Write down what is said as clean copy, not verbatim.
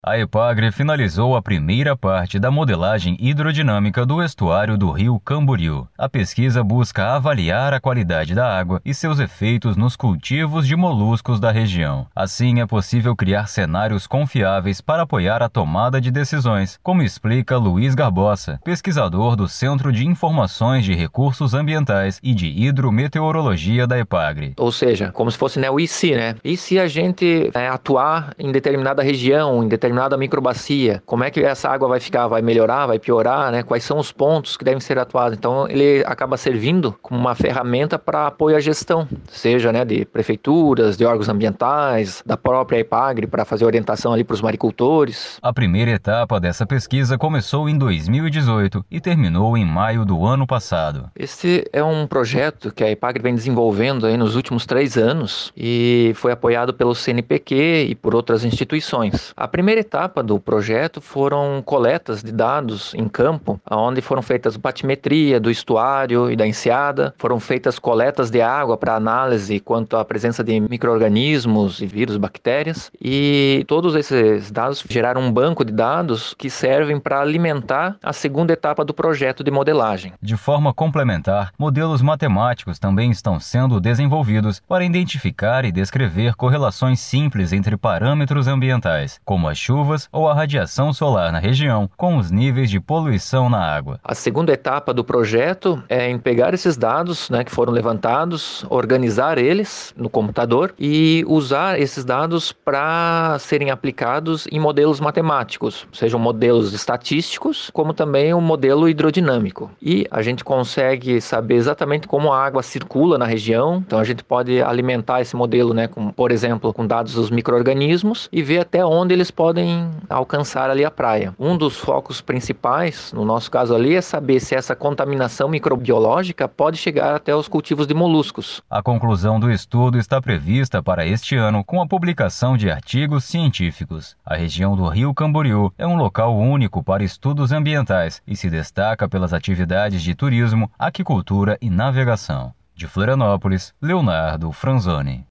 A EPAGRE finalizou a primeira parte da modelagem hidrodinâmica do estuário do rio Camboriú. A pesquisa busca avaliar a qualidade da água e seus efeitos nos cultivos de moluscos da região. Assim, é possível criar cenários confiáveis para apoiar a tomada de decisões, como explica Luiz Garbosa, pesquisador do Centro de Informações de Recursos Ambientais e de Hidrometeorologia da EPAGRE. Ou seja, como se fosse o e se, né? E se a gente atuar em determinada região, em determinada microbacia, como é que essa água vai ficar? Vai melhorar? Vai piorar? Né? Quais são os pontos que devem ser atuados? Então, ele acaba servindo como uma ferramenta para apoio à gestão, seja de prefeituras, de órgãos ambientais, da própria EPAGRE, para fazer orientação ali para os maricultores. A primeira etapa dessa pesquisa começou em 2018 e terminou em maio do ano passado. Esse é um projeto que a EPAGRE vem desenvolvendo aí nos últimos 3 anos e foi apoiado pelo CNPq e por outras instituições. A primeira etapa do projeto foram coletas de dados em campo, onde foram feitas batimetria do estuário e da enseada, foram feitas coletas de água para análise quanto à presença de micro-organismos e vírus, bactérias, e todos esses dados geraram um banco de dados que servem para alimentar a segunda etapa do projeto de modelagem. De forma complementar, modelos matemáticos também estão sendo desenvolvidos para identificar e descrever correlações simples entre parâmetros ambientais, como as chuvas ou a radiação solar na região, com os níveis de poluição na água. A segunda etapa do projeto é em pegar esses dados que foram levantados, organizar eles no computador e usar esses dados para serem aplicados em modelos matemáticos, sejam modelos estatísticos, como também um modelo hidrodinâmico. E a gente consegue saber exatamente como a água circula na região, então a gente pode alimentar esse modelo, por exemplo, com dados dos micro-organismos e ver até onde eles podem alcançar ali a praia. Um dos focos principais, no nosso caso ali, é saber se essa contaminação microbiológica pode chegar até os cultivos de moluscos. A conclusão do estudo está prevista para este ano com a publicação de artigos científicos. A região do rio Camboriú é um local único para estudos ambientais e se destaca pelas atividades de turismo, aquicultura e navegação. De Florianópolis, Leonardo Franzoni.